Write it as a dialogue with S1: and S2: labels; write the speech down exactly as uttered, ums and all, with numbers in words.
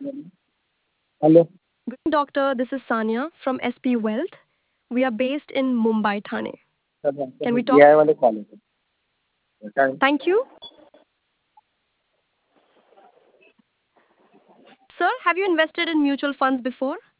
S1: Hello.
S2: Good evening, doctor. This is Sanya from S P Wealth. We are based in Mumbai, Thane. Can we talk?
S1: Yeah, I want to call it.
S2: Thank you. Sir, have you invested in mutual funds before?